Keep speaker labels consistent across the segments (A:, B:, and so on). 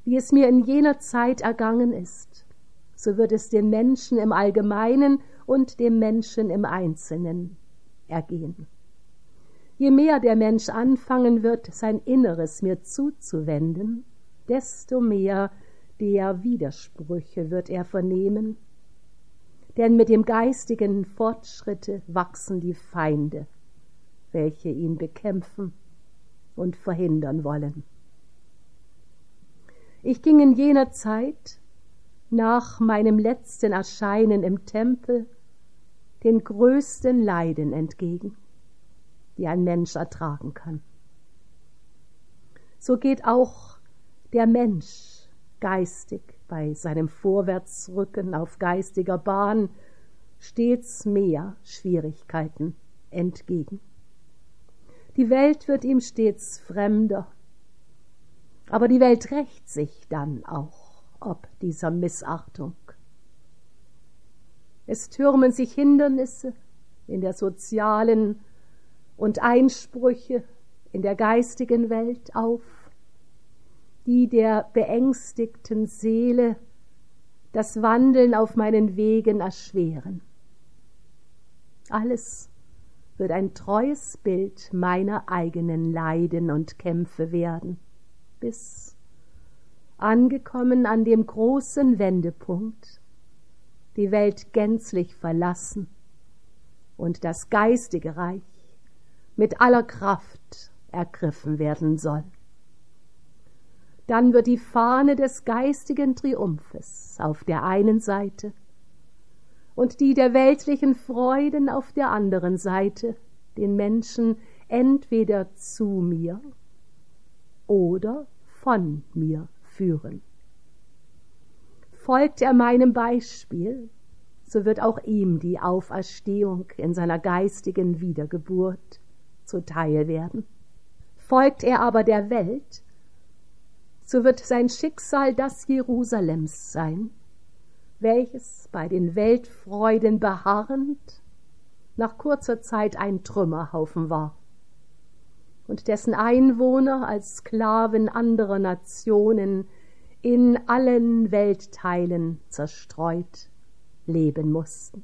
A: wie es mir in jener Zeit ergangen ist, so wird es den Menschen im Allgemeinen und dem Menschen im Einzelnen ergehen. Je mehr der Mensch anfangen wird, sein Inneres mir zuzuwenden, desto mehr der Widersprüche wird er vernehmen. Denn mit dem geistigen Fortschritte wachsen die Feinde, welche ihn bekämpfen und verhindern wollen. Ich ging in jener Zeit nach meinem letzten Erscheinen im Tempel den größten Leiden entgegen, die ein Mensch ertragen kann. So geht auch der Mensch geistig bei seinem Vorwärtsrücken auf geistiger Bahn stets mehr Schwierigkeiten entgegen. Die Welt wird ihm stets fremder, aber die Welt rächt sich dann auch ob dieser Missachtung. Es türmen sich Hindernisse in der sozialen und Einsprüche in der geistigen Welt auf, die der beängstigten Seele das Wandeln auf meinen Wegen erschweren. Alles wird ein treues Bild meiner eigenen Leiden und Kämpfe werden, bis, angekommen an dem großen Wendepunkt, die Welt gänzlich verlassen und das geistige Reich mit aller Kraft ergriffen werden soll. Dann wird die Fahne des geistigen Triumphes auf der einen Seite und die der weltlichen Freuden auf der anderen Seite den Menschen entweder zu mir oder von mir führen. Folgt er meinem Beispiel, so wird auch ihm die Auferstehung in seiner geistigen Wiedergeburt zuteil werden. Folgt er aber der Welt, so wird sein Schicksal das Jerusalems sein, welches bei den Weltfreuden beharrend nach kurzer Zeit ein Trümmerhaufen war und dessen Einwohner als Sklaven anderer Nationen in allen Weltteilen zerstreut leben mussten.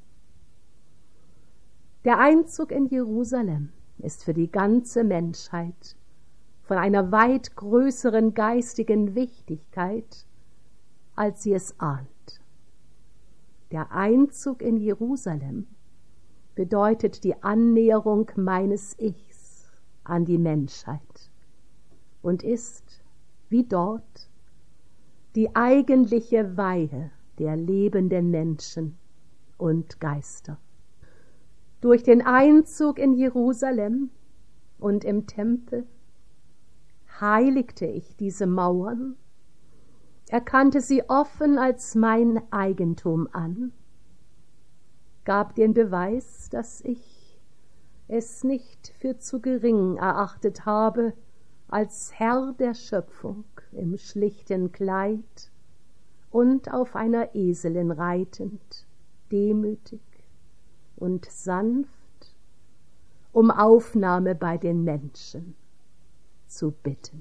A: Der Einzug in Jerusalem ist für die ganze Menschheit von einer weit größeren geistigen Wichtigkeit, als sie es ahnt. Der Einzug in Jerusalem bedeutet die Annäherung meines Ichs an die Menschheit und ist, wie dort, die eigentliche Weihe der lebenden Menschen und Geister. Durch den Einzug in Jerusalem und im Tempel heiligte ich diese Mauern, erkannte sie offen als mein Eigentum an, gab den Beweis, dass ich es nicht für zu gering erachtet habe, als Herr der Schöpfung im schlichten Kleid und auf einer Eselin reitend, demütig und sanft, um Aufnahme bei den Menschen zu bitten.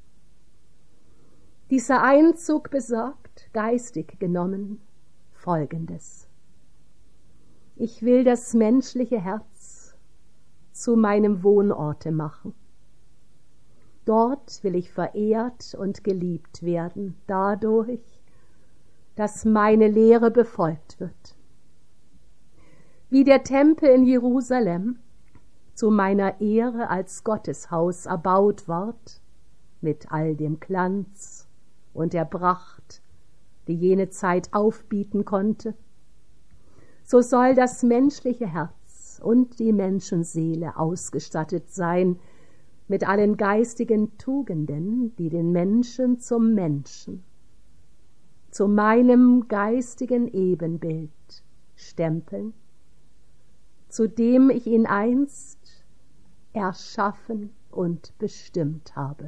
A: Dieser Einzug besagt, geistig genommen, Folgendes: Ich will das menschliche Herz zu meinem Wohnorte machen. Dort will ich verehrt und geliebt werden, dadurch, dass meine Lehre befolgt wird. Wie der Tempel in Jerusalem zu meiner Ehre als Gotteshaus erbaut ward, mit all dem Glanz und der Pracht, die jene Zeit aufbieten konnte, so soll das menschliche Herz und die Menschenseele ausgestattet sein mit allen geistigen Tugenden, die den Menschen zum Menschen, zu meinem geistigen Ebenbild stempeln, zu dem ich ihn einst erschaffen und bestimmt habe.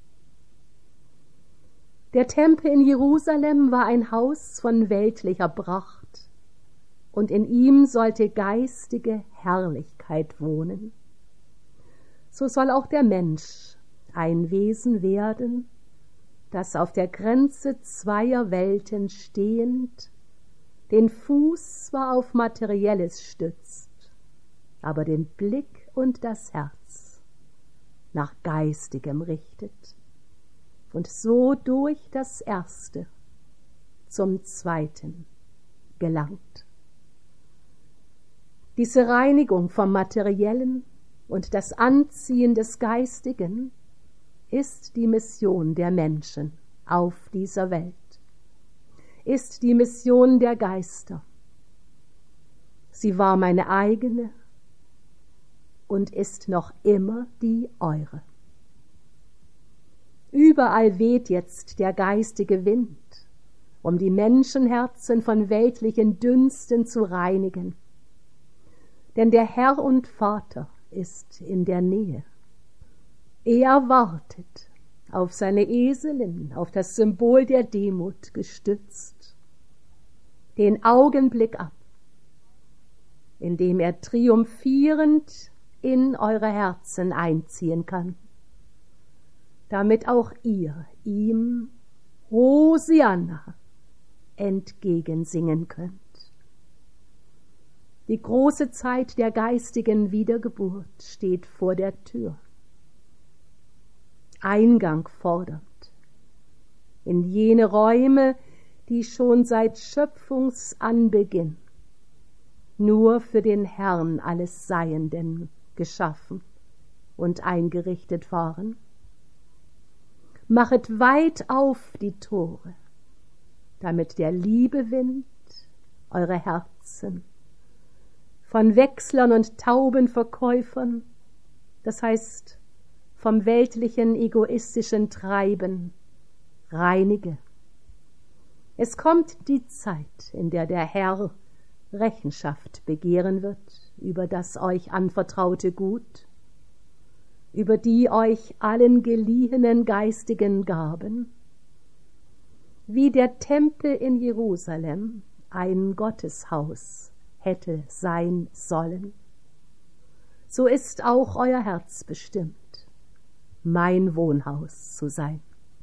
A: Der Tempel in Jerusalem war ein Haus von weltlicher Pracht, und in ihm sollte geistige Herrlichkeit wohnen. So soll auch der Mensch ein Wesen werden, das auf der Grenze zweier Welten stehend den Fuß zwar auf Materielles stützt, aber den Blick und das Herz nach Geistigem richtet und so durch das Erste zum Zweiten gelangt. Diese Reinigung vom Materiellen und das Anziehen des Geistigen ist die Mission der Menschen auf dieser Welt, ist die Mission der Geister. Sie war meine eigene und ist noch immer die eure. Überall weht jetzt der geistige Wind, um die Menschenherzen von weltlichen Dünsten zu reinigen. Denn der Herr und Vater ist in der Nähe. Er wartet auf seine Eselin, auf das Symbol der Demut gestützt, den Augenblick ab, in dem er triumphierend in eure Herzen einziehen kann, damit auch ihr ihm Hosianna entgegensingen könnt. Die große Zeit der geistigen Wiedergeburt steht vor der Tür. Eingang fordernd in jene Räume, die schon seit Schöpfungsanbeginn nur für den Herrn alles Seienden geschaffen und eingerichtet waren. Machet weit auf die Tore, damit der Liebewind eure Herzen von Wechslern und tauben Verkäufern, das heißt vom weltlichen egoistischen Treiben, reinige. Es kommt die Zeit, in der der Herr Rechenschaft begehren wird über das euch anvertraute Gut, über die euch allen geliehenen geistigen Gaben, wie der Tempel in Jerusalem ein Gotteshaus hätte sein sollen. So ist auch euer Herz bestimmt, mein Wohnhaus zu sein.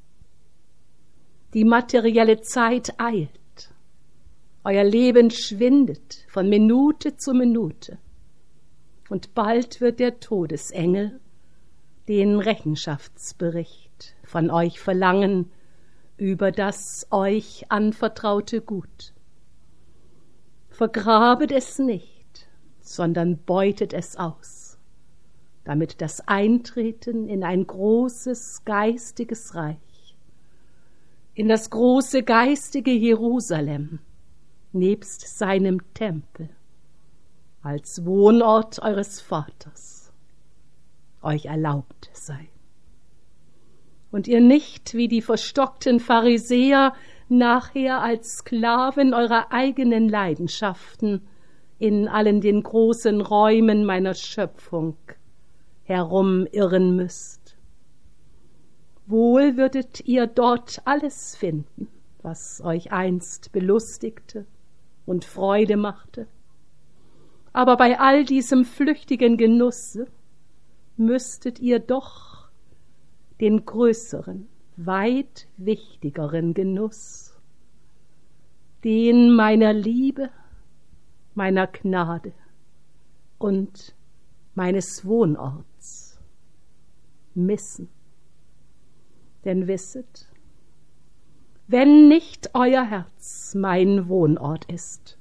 A: Die materielle Zeit eilt, euer Leben schwindet von Minute zu Minute, und bald wird der Todesengel den Rechenschaftsbericht von euch verlangen über das euch anvertraute Gut. Vergrabet es nicht, sondern beutet es aus, damit das Eintreten in ein großes geistiges Reich, in das große geistige Jerusalem, nebst seinem Tempel, als Wohnort eures Vaters, euch erlaubt sei. Und ihr nicht wie die verstockten Pharisäer nachher als Sklaven eurer eigenen Leidenschaften in allen den großen Räumen meiner Schöpfung herumirren müsst. Wohl würdet ihr dort alles finden, was euch einst belustigte und Freude machte. Aber bei all diesem flüchtigen Genusse müsstet ihr doch den größeren, weit wichtigeren Genuss, den meiner Liebe, meiner Gnade und meines Wohnorts missen. Denn wisset, wenn nicht euer Herz mein Wohnort ist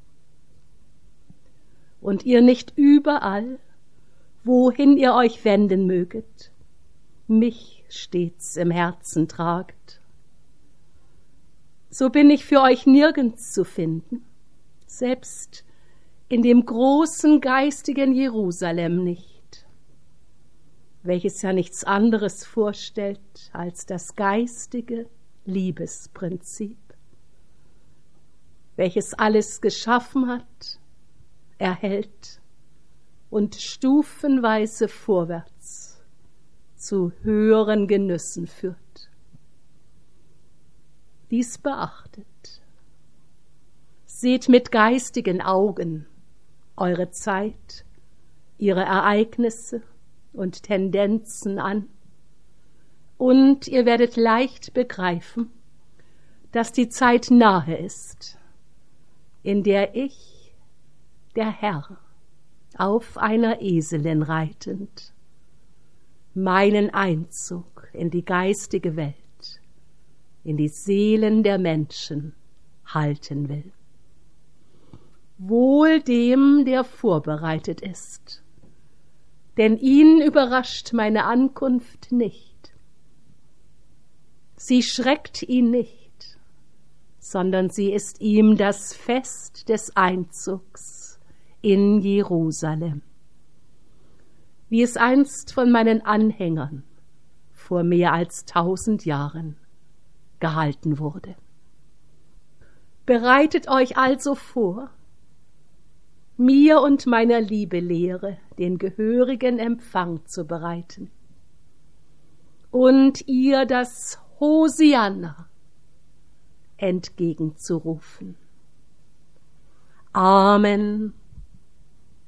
A: und ihr nicht überall, wohin ihr euch wenden möget, mich stets im Herzen tragt, so bin ich für euch nirgends zu finden, selbst in dem großen geistigen Jerusalem nicht, welches ja nichts anderes vorstellt als das geistige Liebesprinzip, welches alles geschaffen hat, erhält und stufenweise vorwärts zu höheren Genüssen führt. Dies beachtet. Seht mit geistigen Augen eure Zeit, ihre Ereignisse und Tendenzen an, Und ihr werdet leicht begreifen, dass die Zeit nahe ist, in der ich, der Herr, auf einer Eselin reitend, meinen Einzug in die geistige Welt, in die Seelen der Menschen halten will. Wohl dem, der vorbereitet ist, denn ihn überrascht meine Ankunft nicht. Sie schreckt ihn nicht, sondern sie ist ihm das Fest des Einzugs in Jerusalem, wie es einst von meinen Anhängern vor mehr als 1000 Jahren gehalten wurde. Bereitet euch also vor, mir und meiner Liebe Lehre den gehörigen Empfang zu bereiten und ihr das Hosianna entgegenzurufen. Amen.